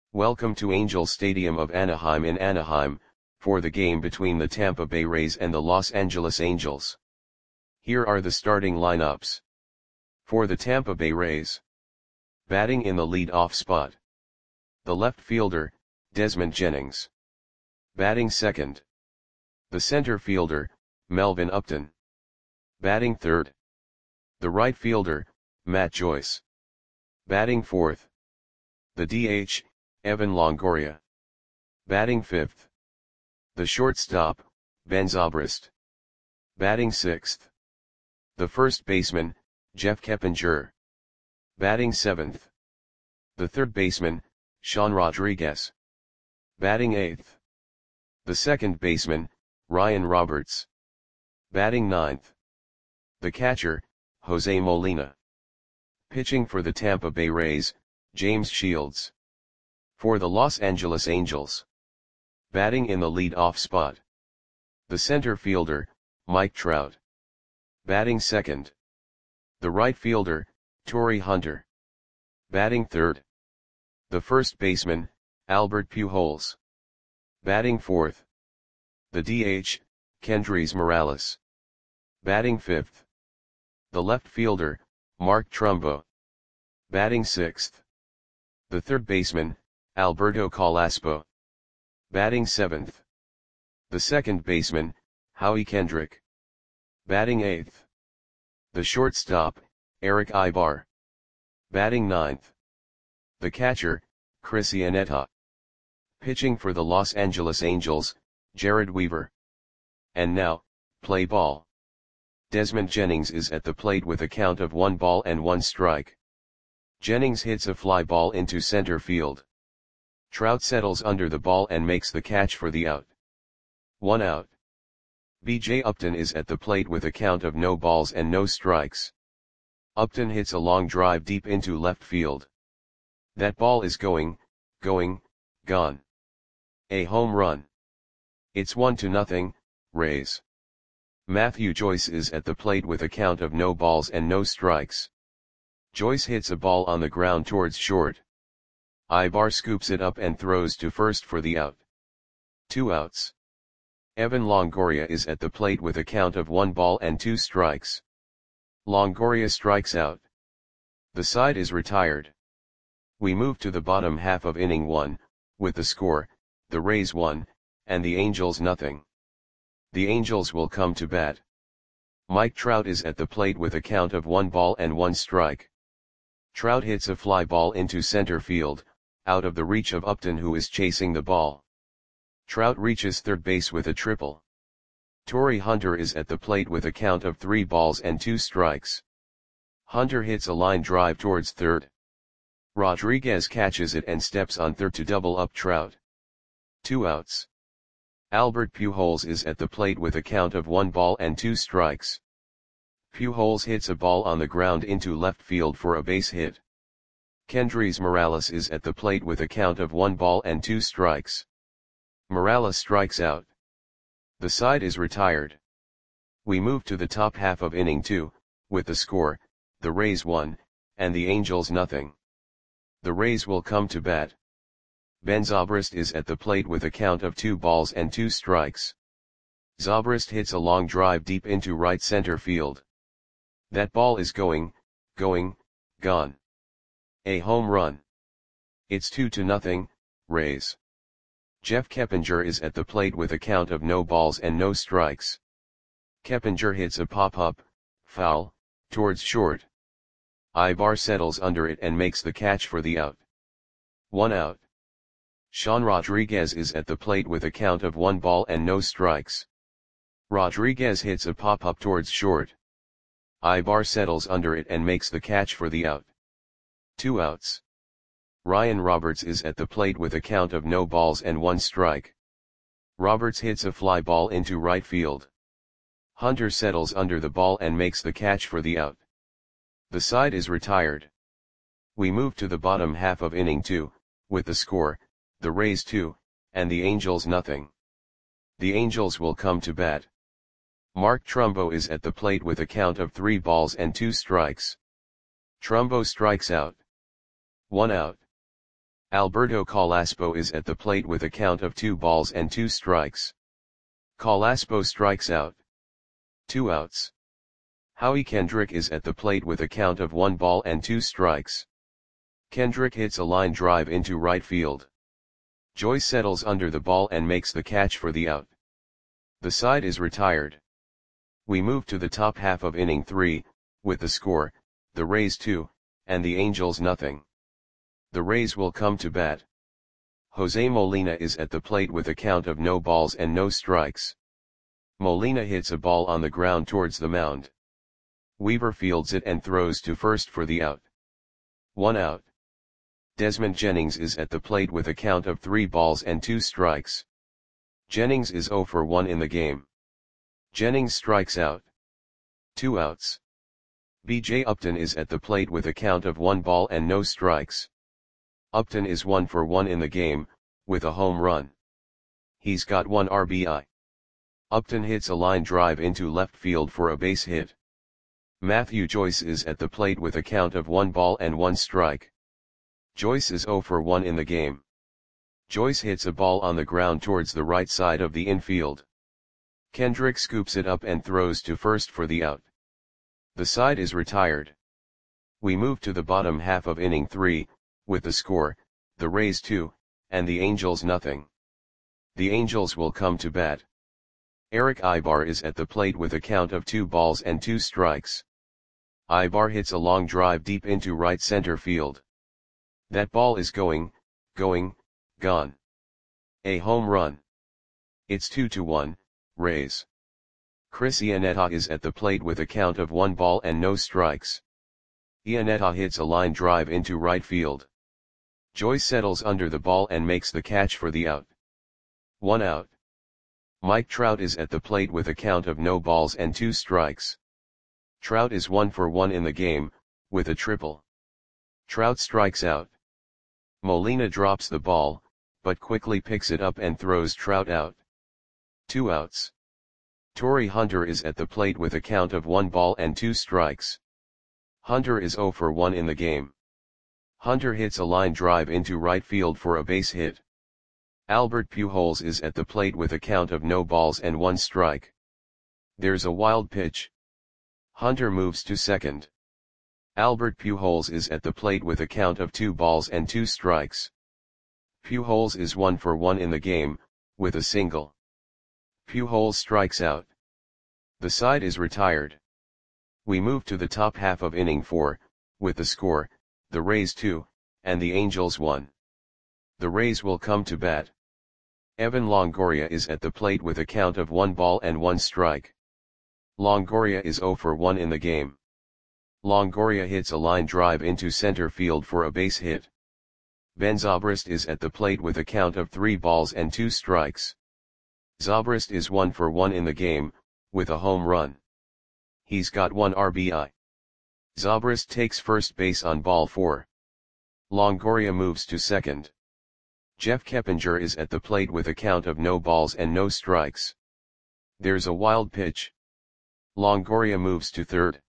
Welcome to Angels Stadium of Anaheim in Anaheim, for the game between the Tampa Bay Rays and the Los Angeles Angels. Here are the starting lineups. For the Tampa Bay Rays. Batting in the lead-off spot. The left fielder, Desmond Jennings. Batting second. The center fielder, Melvin Upton. Batting third. The right fielder, Matt Joyce. Batting fourth. The DH, Evan Longoria. Batting fifth. The shortstop, Ben Zobrist. Batting sixth. The first baseman, Jeff Keppinger. Batting seventh. The third baseman, Sean Rodriguez. Batting eighth. The second baseman, Ryan Roberts. Batting ninth. The catcher, Jose Molina. Pitching for the Tampa Bay Rays, James Shields. For the Los Angeles Angels. Batting in the lead-off spot. The center fielder, Mike Trout. Batting second. The right fielder, Torii Hunter. Batting third. The first baseman, Albert Pujols. Batting fourth. The DH, Kendrys Morales. Batting fifth. The left fielder, Mark Trumbo. Batting sixth. The third baseman, Alberto Carrasco. Batting seventh. The second baseman, Howie Kendrick. Batting eighth. The shortstop, Eric Aybar. Batting ninth. The catcher, Chris Iannetta. Pitching for the Los Angeles Angels, Jared Weaver. And now, play ball. Desmond Jennings is at the plate with a count of 1 strike. Jennings hits a fly ball into center field. Trout settles under the ball and makes the catch for the out. 1 out. B.J. Upton is at the plate with a count of no balls and no strikes. Upton hits a long drive deep into left field. That ball is going, gone. A home run. It's 1-0, Rays. Matthew Joyce is at the plate with a count of no balls and no strikes. Joyce hits a ball on the ground towards short. Aybar scoops it up and throws to first for the out. 2 outs. Evan Longoria is at the plate with a count of 1-2 strikes. Longoria strikes out. The side is retired. We move to the bottom half of inning 1, with the score, the Rays 1, and the Angels 0. The Angels will come to bat. Mike Trout is at the plate with a count of 1 strike. Trout hits a fly ball into center field, out of the reach of Upton, who is chasing the ball. Trout reaches third base with a triple. Torii Hunter is at the plate with a count of 3-2 strikes. Hunter hits a line drive towards third. Rodriguez catches it and steps on third to double up Trout. 2 outs. Albert Pujols is at the plate with a count of 1-2 strikes. Pujols hits a ball on the ground into left field for a base hit. Kendrys Morales is at the plate with a count of 1-2 strikes. Morales strikes out. The side is retired. We move to the top half of inning 2, with the score, the Rays 1, and the Angels 0. The Rays will come to bat. Ben Zobrist is at the plate with a count of 2-2 strikes. Zobrist hits a long drive deep into right center field. That ball is going, gone. A home run. It's 2-0, Rays. Jeff Keppinger is at the plate with a count of no balls and no strikes. Keppinger hits a pop-up, foul, towards short. Aybar settles under it and makes the catch for the out. 1 out. Sean Rodriguez is at the plate with a count of 1 ball and no strikes. Rodriguez hits a pop-up towards short. Aybar settles under it and makes the catch for the out. 2 outs. Ryan Roberts is at the plate with a count of no balls and 1 strike. Roberts hits a fly ball into right field. Hunter settles under the ball and makes the catch for the out. The side is retired. We move to the bottom half of inning 2, with the score, the Rays 2, and the Angels 0. The Angels will come to bat. Mark Trumbo is at the plate with a count of 3-2 strikes. Trumbo strikes out. 1 out. Alberto Calaspo is at the plate with a count of 2 balls and 2 strikes. Calaspo strikes out. 2 outs. Howie Kendrick is at the plate with a count of 1 ball and 2 strikes. Kendrick hits a line drive into right field. Joyce settles under the ball and makes the catch for the out. The side is retired. We move to the top half of inning 3, with the score, the Rays 2, and the Angels nothing. The Rays will come to bat. Jose Molina is at the plate with a count of no balls and no strikes. Molina hits a ball on the ground towards the mound. Weaver fields it and throws to first for the out. 1 out. Desmond Jennings is at the plate with a count of 3 balls and 2 strikes. Jennings is 0 for 1 in the game. Jennings strikes out. 2 outs. B.J. Upton is at the plate with a count of 1 ball and no strikes. Upton is 1 for 1 in the game, with a home run. He's got 1 RBI. Upton hits a line drive into left field for a base hit. Matthew Joyce is at the plate with a count of 1 ball and 1 strike. Joyce is 0 for 1 in the game. Joyce hits a ball on the ground towards the right side of the infield. Kendrick scoops it up and throws to first for the out. The side is retired. We move to the bottom half of inning 3, with the score, the Rays 2, and the Angels nothing. The Angels will come to bat. Eric Ibar is at the plate with a count of 2 balls and 2 strikes. Ibar hits a long drive deep into right center field. That ball is going, gone. A home run. It's 2-1, Rays. Chris Iannetta is at the plate with a count of 1 ball and no strikes. Iannetta hits a line drive into right field. Joyce settles under the ball and makes the catch for the out. 1 out. Mike Trout is at the plate with a count of no balls and 2 strikes. Trout is 1 for 1 in the game, with a triple. Trout strikes out. Molina drops the ball, but quickly picks it up and throws Trout out. 2 outs. Torrey Hunter is at the plate with a count of 1 ball and 2 strikes. Hunter is 0 for 1 in the game. Hunter hits a line drive into right field for a base hit. Albert Pujols is at the plate with a count of no balls and 1 strike. There's a wild pitch. Hunter moves to second. Albert Pujols is at the plate with a count of 2 balls and 2 strikes. Pujols is 1 for 1 in the game, with a single. Pujols strikes out. The side is retired. We move to the top half of inning 4, with the score, the Rays 2, and the Angels 1. The Rays will come to bat. Evan Longoria is at the plate with a count of 1 ball and 1 strike. Longoria is 0 for 1 in the game. Longoria hits a line drive into center field for a base hit. Ben Zobrist is at the plate with a count of 3 balls and 2 strikes. Zobrist is 1 for 1 in the game, with a home run. He's got 1 RBI. Zobrist takes first base on ball 4. Longoria moves to second. Jeff Keppinger is at the plate with a count of no balls and no strikes. There's a wild pitch. Longoria moves to third.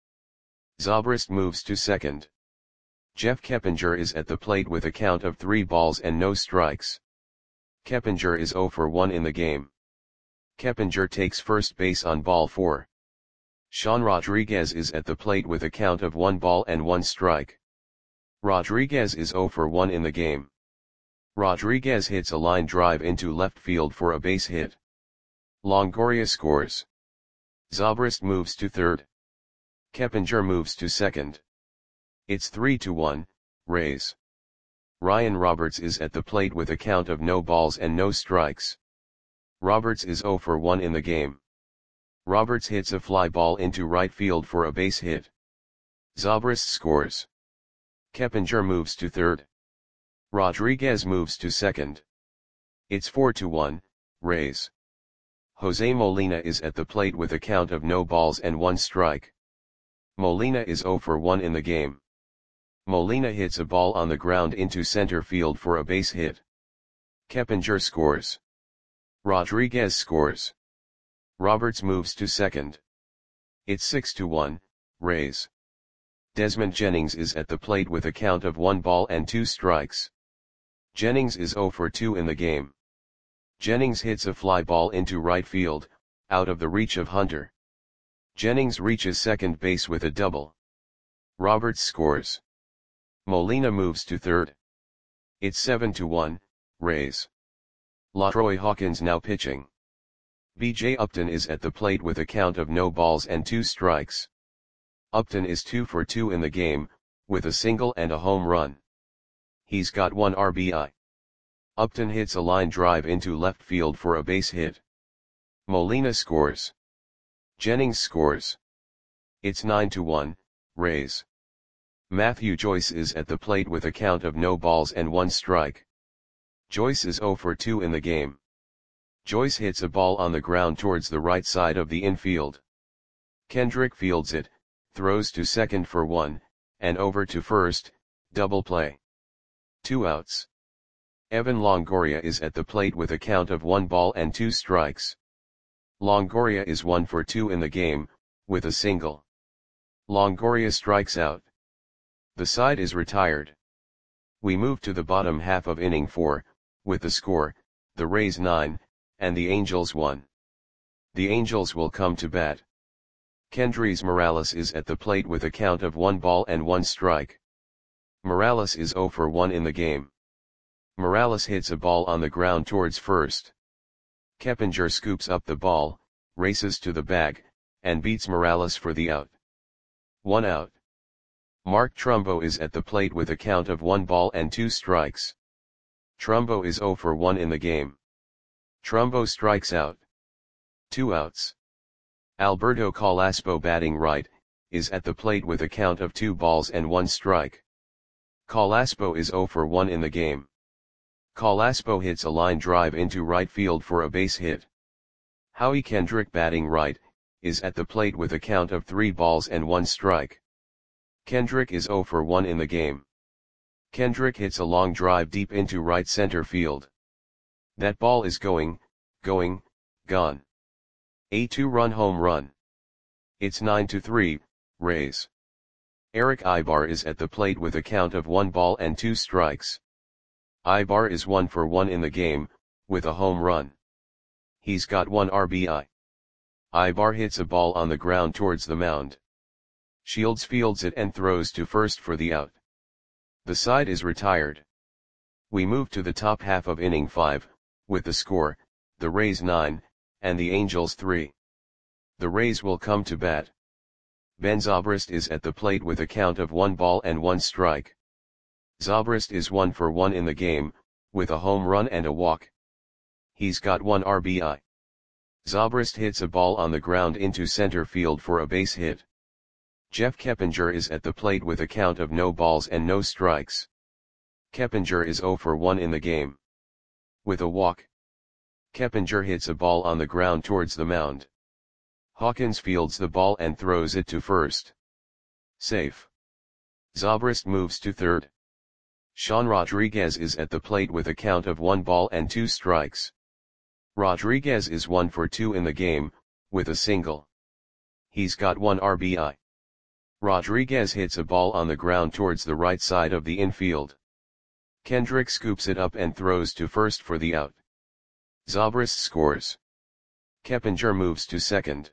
Zobrist moves to second. Jeff Keppinger is at the plate with a count of 3 balls and no strikes. Keppinger is 0 for 1 in the game. Keppinger takes first base on ball 4. Sean Rodriguez is at the plate with a count of 1 ball and 1 strike. Rodriguez is 0 for 1 in the game. Rodriguez hits a line drive into left field for a base hit. Longoria scores. Zobrist moves to third. Keppinger moves to second. It's 3-1, Rays. Ryan Roberts is at the plate with a count of no balls and no strikes. Roberts is 0 for 1 in the game. Roberts hits a fly ball into right field for a base hit. Zobrist scores. Keppinger moves to third. Rodriguez moves to second. It's 4-1, Rays. Jose Molina is at the plate with a count of no balls and 1 strike. Molina is 0 for 1 in the game. Molina hits a ball on the ground into center field for a base hit. Keppinger scores. Rodriguez scores. Roberts moves to second. It's 6-1, Rays. Desmond Jennings is at the plate with a count of 1 ball and 2 strikes. Jennings is 0 for 2 in the game. Jennings hits a fly ball into right field, out of the reach of Hunter. Jennings reaches second base with a double. Roberts scores. Molina moves to third. It's 7-1, Rays. LaTroy Hawkins now pitching. B.J. Upton is at the plate with a count of no balls and 2 strikes. Upton is 2 for 2 in the game, with a single and a home run. He's got 1 RBI. Upton hits a line drive into left field for a base hit. Molina scores. Jennings scores. It's 9-1, Rays. Matthew Joyce is at the plate with a count of no balls and 1 strike. Joyce is 0 for 2 in the game. Joyce hits a ball on the ground towards the right side of the infield. Kendrick fields it, throws to second for 1, and over to first, double play. 2 outs. Evan Longoria is at the plate with a count of 1 ball and 2 strikes. Longoria is 1 for 2 in the game, with a single. Longoria strikes out. The side is retired. We move to the bottom half of inning 4, with the score, the Rays 9, and the Angels 1. The Angels will come to bat. Kendrys Morales is at the plate with a count of 1 ball and 1 strike. Morales is 0 for 1 in the game. Morales hits a ball on the ground towards first. Keppinger scoops up the ball, races to the bag, and beats Morales for the out. 1 out. Mark Trumbo is at the plate with a count of 1 ball and 2 strikes. Trumbo is 0 for 1 in the game. Trumbo strikes out. 2 outs. Alberto Calaspo batting right, is at the plate with a count of 2 balls and 1 strike. Calaspo is 0 for 1 in the game. Calaspo hits a line drive into right field for a base hit. Howie Kendrick batting right, is at the plate with a count of 3 balls and 1 strike. Kendrick is 0 for 1 in the game. Kendrick hits a long drive deep into right center field. That ball is gone. A 2-run home run. It's 9-3, Rays. Eric Ibar is at the plate with a count of 1 ball and 2 strikes. Ibar is 1 for 1 in the game, with a home run. He's got 1 RBI. Ibar hits a ball on the ground towards the mound. Shields fields it and throws to first for the out. The side is retired. We move to the top half of inning 5, with the score, the Rays 9, and the Angels 3. The Rays will come to bat. Ben Zobrist is at the plate with a count of 1 ball and 1 strike. Zobrist is 1 for 1 in the game, with a home run and a walk. He's got 1 RBI. Zobrist hits a ball on the ground into center field for a base hit. Jeff Keppinger is at the plate with a count of no balls and no strikes. Keppinger is 0 for 1 in the game. With a walk. Keppinger hits a ball on the ground towards the mound. Hawkins fields the ball and throws it to first. Safe. Zobrist moves to third. Sean Rodriguez is at the plate with a count of 1 ball and 2 strikes. Rodriguez is 1 for 2 in the game, with a single. He's got 1 RBI. Rodriguez hits a ball on the ground towards the right side of the infield. Kendrick scoops it up and throws to first for the out. Zobrist scores. Keppinger moves to second.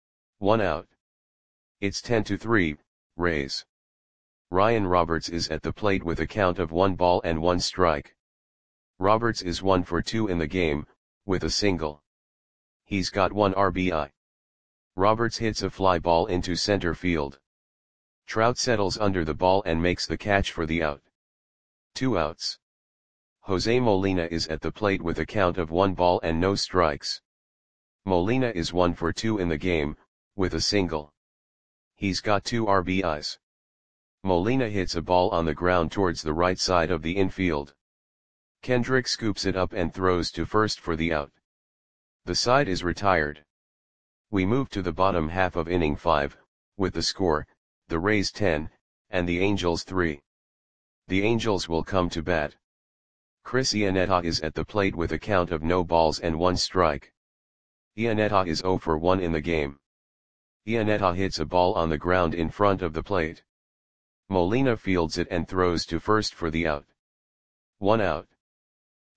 1 out. It's 10-3, Rays. Ryan Roberts is at the plate with a count of 1 ball and 1 strike. Roberts is 1 for 2 in the game, with a single. He's got 1 RBI. Roberts hits a fly ball into center field. Trout settles under the ball and makes the catch for the out. 2 outs. Jose Molina is at the plate with a count of 1 ball and no strikes. Molina is 1 for 2 in the game, with a single. He's got 2 RBIs. Molina hits a ball on the ground towards the right side of the infield. Kendrick scoops it up and throws to first for the out. The side is retired. We move to the bottom half of inning 5, with the score, the Rays 10, and the Angels 3. The Angels will come to bat. Chris Iannetta is at the plate with a count of no balls and 1 strike. Iannetta is 0 for 1 in the game. Iannetta hits a ball on the ground in front of the plate. Molina fields it and throws to first for the out. 1 out.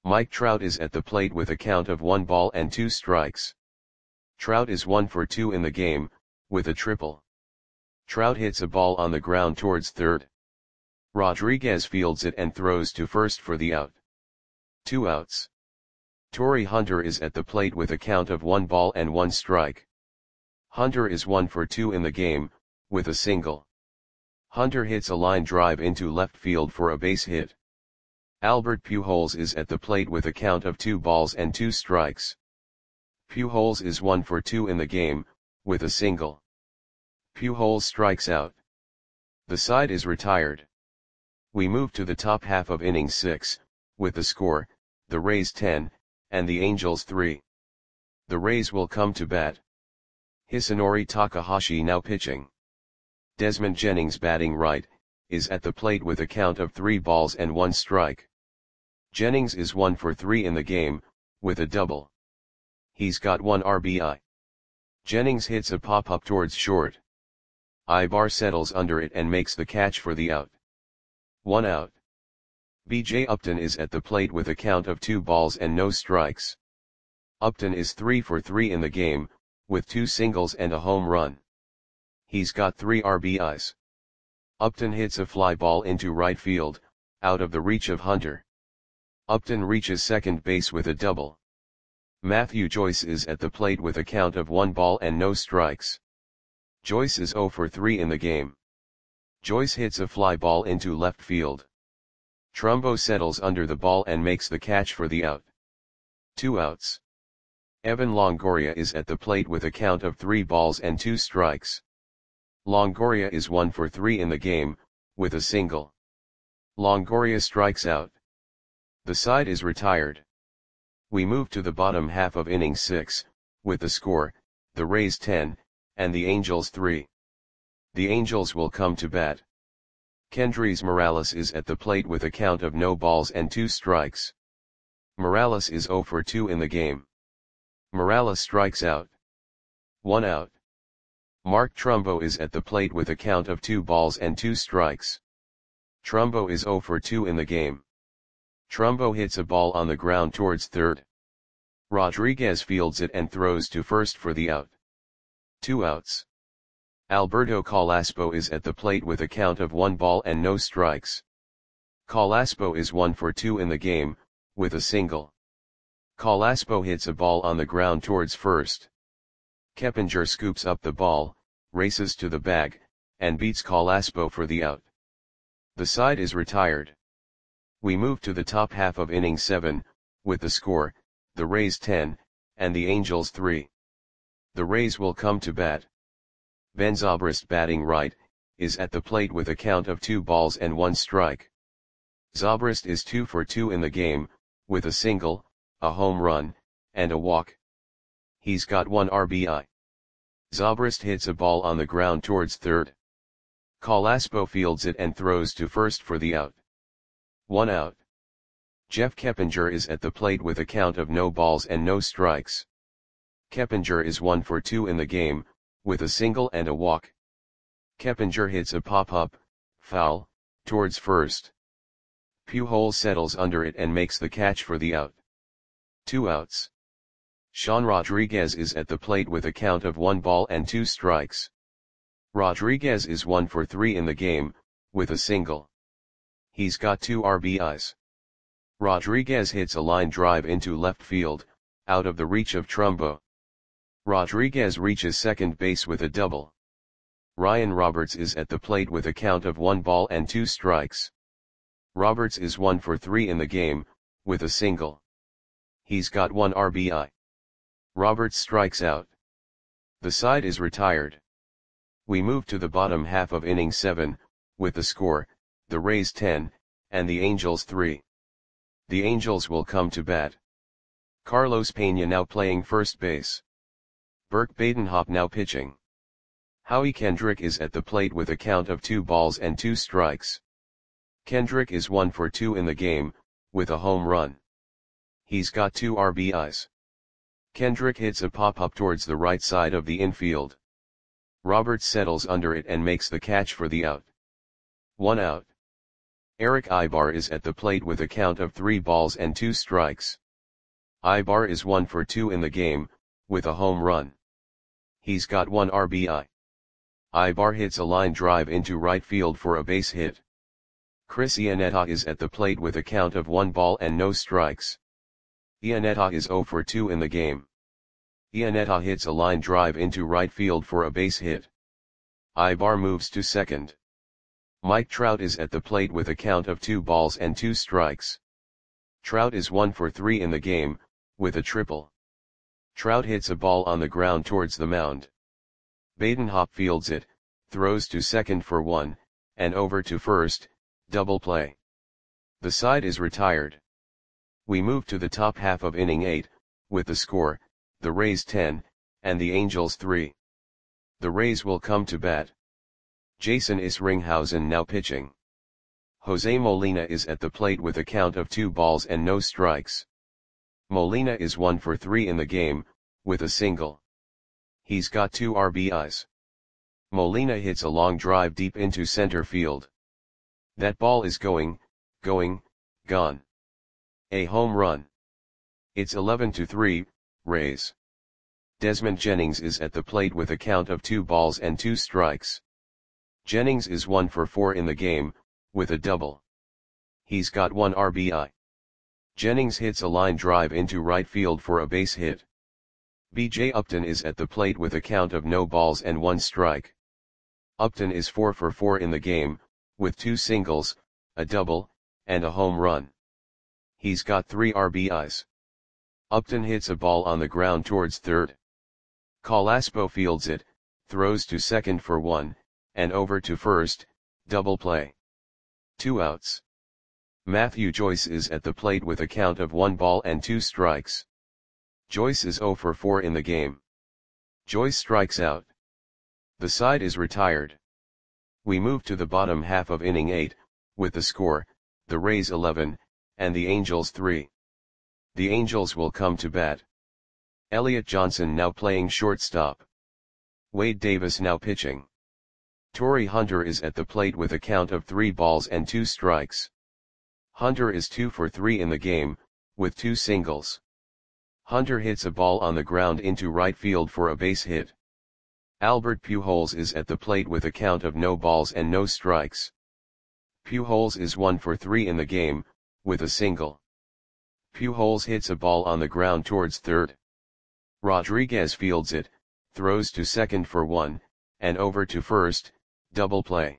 Mike Trout is at the plate with a count of 1 ball and 2 strikes. Trout is 1 for 2 in the game, with a triple. Trout hits a ball on the ground towards third. Rodriguez fields it and throws to first for the out. 2 outs. Torii Hunter is at the plate with a count of 1 ball and 1 strike. Hunter is 1 for 2 in the game, with a single. Hunter hits a line drive into left field for a base hit. Albert Pujols is at the plate with a count of 2 balls and 2 strikes. Pujols is 1 for 2 in the game, with a single. Pujols strikes out. The side is retired. We move to the top half of inning 6, with the score, the Rays 10, and the Angels 3. The Rays will come to bat. Hisanori Takahashi now pitching. Desmond Jennings batting right, is at the plate with a count of 3 balls and 1 strike. Jennings is 1 for 3 in the game, with a double. He's got 1 RBI. Jennings hits a pop-up towards short. Ibar settles under it and makes the catch for the out. 1 out. B.J. Upton is at the plate with a count of 2 balls and no strikes. Upton is 3 for 3 in the game, with 2 singles and a home run. He's got 3 RBIs. Upton hits a fly ball into right field, out of the reach of Hunter. Upton reaches second base with a double. Matthew Joyce is at the plate with a count of 1 ball and no strikes. Joyce is 0 for 3 in the game. Joyce hits a fly ball into left field. Trumbo settles under the ball and makes the catch for the out. 2 outs. Evan Longoria is at the plate with a count of 3 balls and 2 strikes. Longoria is 1 for 3 in the game, with a single. Longoria strikes out. The side is retired. We move to the bottom half of inning 6, with the score, the Rays 10, and the Angels 3. The Angels will come to bat. Kendrys Morales is at the plate with a count of no balls and 2 strikes. Morales is 0 for 2 in the game. Morales strikes out. 1 out. Mark Trumbo is at the plate with a count of 2 balls and 2 strikes. Trumbo is 0 for 2 in the game. Trumbo hits a ball on the ground towards third. Rodriguez fields it and throws to first for the out. 2 outs. Alberto Calaspo is at the plate with a count of 1 ball and no strikes. Calaspo is 1 for 2 in the game, with a single. Calaspo hits a ball on the ground towards first. Keppinger scoops up the ball, races to the bag, and beats Calaspo for the out. The side is retired. We move to the top half of inning 7, with the score, the Rays 10, and the Angels 3. The Rays will come to bat. Ben Zobrist batting right, is at the plate with a count of 2 balls and 1 strike. Zobrist is 2 for 2 in the game, with a single, a home run, and a walk. He's got 1 RBI. Zobrist hits a ball on the ground towards third. Calaspo fields it and throws to first for the out. 1 out. Jeff Keppinger is at the plate with a count of no balls and no strikes. Keppinger is 1 for 2 in the game, with a single and a walk. Keppinger hits a pop-up, foul, towards first. Pujols settles under it and makes the catch for the out. 2 outs. Sean Rodriguez is at the plate with a count of 1 ball and 2 strikes. Rodriguez is 1 for 3 in the game, with a single. He's got 2 RBIs. Rodriguez hits a line drive into left field, out of the reach of Trumbo. Rodriguez reaches second base with a double. Ryan Roberts is at the plate with a count of 1 ball and 2 strikes. Roberts is 1 for 3 in the game, with a single. He's got 1 RBI. Roberts strikes out. The side is retired. We move to the bottom half of inning 7, with the score, the Rays 10, and the Angels 3. The Angels will come to bat. Carlos Pena now playing first base. Burke Badenhop now pitching. Howie Kendrick is at the plate with a count of 2 balls and 2 strikes. Kendrick is 1 for 2 in the game, with a home run. He's got 2 RBIs. Kendrick hits a pop-up towards the right side of the infield. Roberts settles under it and makes the catch for the out. 1 out. Eric Ibar is at the plate with a count of 3 balls and 2 strikes. Ibar is 1 for 2 in the game, with a home run. He's got 1 RBI. Ibar hits a line drive into right field for a base hit. Chris Iannetta is at the plate with a count of 1 ball and no strikes. Iannetta is 0 for 2 in the game. Iannetta hits a line drive into right field for a base hit. Ibar moves to second. Mike Trout is at the plate with a count of 2 balls and 2 strikes. Trout is 1 for 3 in the game, with a triple. Trout hits a ball on the ground towards the mound. Badenhop fields it, throws to second for 1, and over to first, double play. The side is retired. We move to the top half of inning 8, with the score, the Rays 10, and the Angels 3. The Rays will come to bat. Jason Isringhausen now pitching. Jose Molina is at the plate with a count of 2 balls and no strikes. Molina is 1 for 3 in the game, with a single. He's got 2 RBIs. Molina hits a long drive deep into center field. That ball is gone. A home run. It's 11-3, Rays. Desmond Jennings is at the plate with a count of 2 balls and 2 strikes. Jennings is 1 for 4 in the game, with a double. He's got 1 RBI. Jennings hits a line drive into right field for a base hit. B.J. Upton is at the plate with a count of no balls and 1 strike. Upton is 4 for 4 in the game, with 2 singles, a double, and a home run. He's got 3 RBIs. Upton hits a ball on the ground towards third. Colaspo fields it, throws to second for 1, and over to first, double play. 2 outs. Matthew Joyce is at the plate with a count of 1 ball and 2 strikes. Joyce is 0 for 4 in the game. Joyce strikes out. The side is retired. We move to the bottom half of inning 8, with the score, the Rays 11, and the Angels 3. The Angels will come to bat. Elliot Johnson now playing shortstop. Wade Davis now pitching. Torrey Hunter is at the plate with a count of 3 balls and 2 strikes. Hunter is 2 for 3 in the game, with 2 singles. Hunter hits a ball on the ground into right field for a base hit. Albert Pujols is at the plate with a count of no balls and no strikes. Pujols is 1 for 3 in the game, with a single. Pujols hits a ball on the ground towards third. Rodriguez fields it, throws to second for 1, and over to first, double play.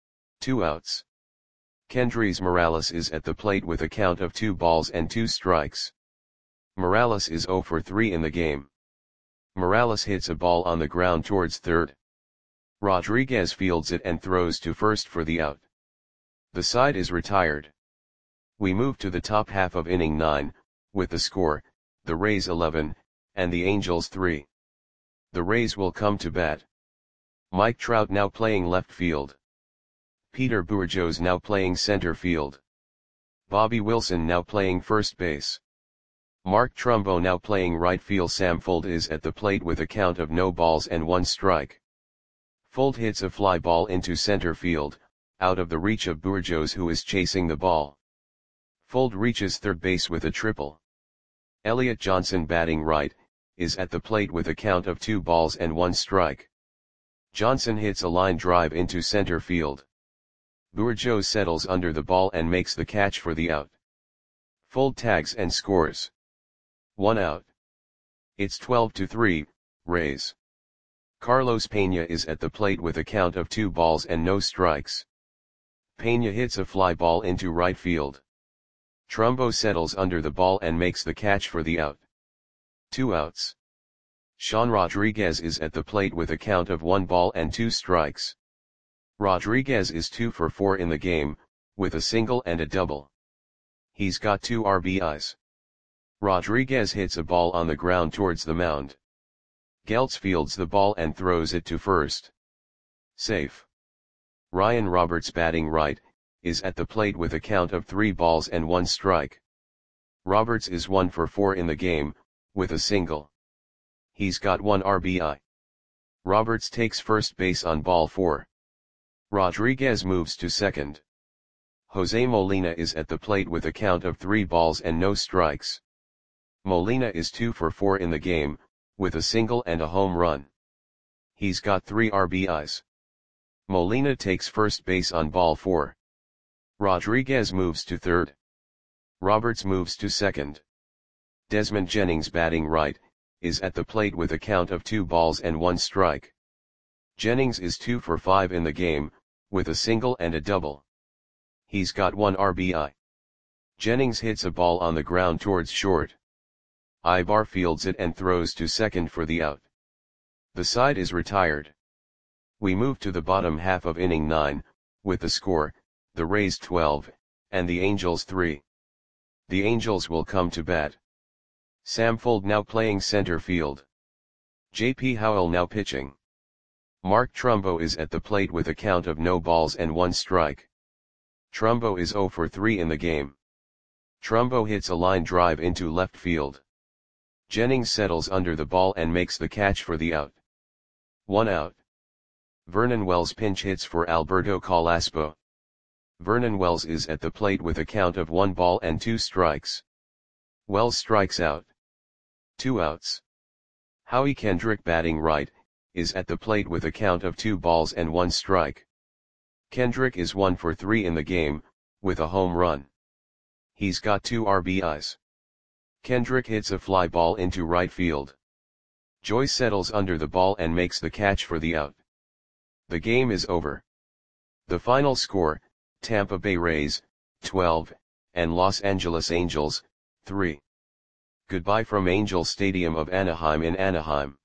2 outs. Kendrys Morales is at the plate with a count of 2 balls and 2 strikes. Morales is 0 for 3 in the game. Morales hits a ball on the ground towards third. Rodriguez fields it and throws to first for the out. The side is retired. We move to the top half of inning 9, with the score, the Rays 11, and the Angels 3. The Rays will come to bat. Mike Trout now playing left field. Peter Bourjos now playing center field. Bobby Wilson now playing first base. Mark Trumbo now playing right field. Sam Fuld is at the plate with a count of no balls and 1 strike. Fuld hits a fly ball into center field, out of the reach of Bourjos, who is chasing the ball. Fuld reaches third base with a triple. Elliot Johnson batting right, is at the plate with a count of 2 balls and 1 strike. Johnson hits a line drive into center field. Bourjos settles under the ball and makes the catch for the out. Fuld tags and scores. 1 out. It's 12-3, Rays. Carlos Pena is at the plate with a count of 2 balls and no strikes. Pena hits a fly ball into right field. Trumbo settles under the ball and makes the catch for the out. 2 outs. Sean Rodriguez is at the plate with a count of 1 ball and 2 strikes. Rodriguez is 2 for 4 in the game, with a single and a double. He's got 2 RBIs. Rodriguez hits a ball on the ground towards the mound. Geltz fields the ball and throws it to first. Safe. Ryan Roberts batting right, is at the plate with a count of 3 balls and 1 strike. Roberts is 1 for 4 in the game, with a single. He's got 1 RBI. Roberts takes first base on ball 4. Rodriguez moves to second. Jose Molina is at the plate with a count of 3 balls and no strikes. Molina is 2 for 4 in the game, with a single and a home run. He's got 3 RBIs. Molina takes first base on ball 4. Rodriguez moves to third. Roberts moves to second. Desmond Jennings, batting right, is at the plate with a count of 2 balls and 1 strike. Jennings is 2 for 5 in the game, with a single and a double. He's got 1 RBI. Jennings hits a ball on the ground towards short. Ibar fields it and throws to second for the out. The side is retired. We move to the bottom half of inning 9, with the score, the Rays 12, and the Angels 3. The Angels will come to bat. Sam Fuld now playing center field. J.P. Howell now pitching. Mark Trumbo is at the plate with a count of no balls and 1 strike. Trumbo is 0 for 3 in the game. Trumbo hits a line drive into left field. Jennings settles under the ball and makes the catch for the out. 1 out. Vernon Wells pinch hits for Alberto Calaspo. Vernon Wells is at the plate with a count of 1 ball and 2 strikes. Wells strikes out. 2 outs. Howie Kendrick, batting right, is at the plate with a count of 2 balls and 1 strike. Kendrick is 1 for 3 in the game, with a home run. He's got 2 RBIs. Kendrick hits a fly ball into right field. Joyce settles under the ball and makes the catch for the out. The game is over. The final score, Tampa Bay Rays, 12, and Los Angeles Angels, 3. Goodbye from Angel Stadium of Anaheim in Anaheim.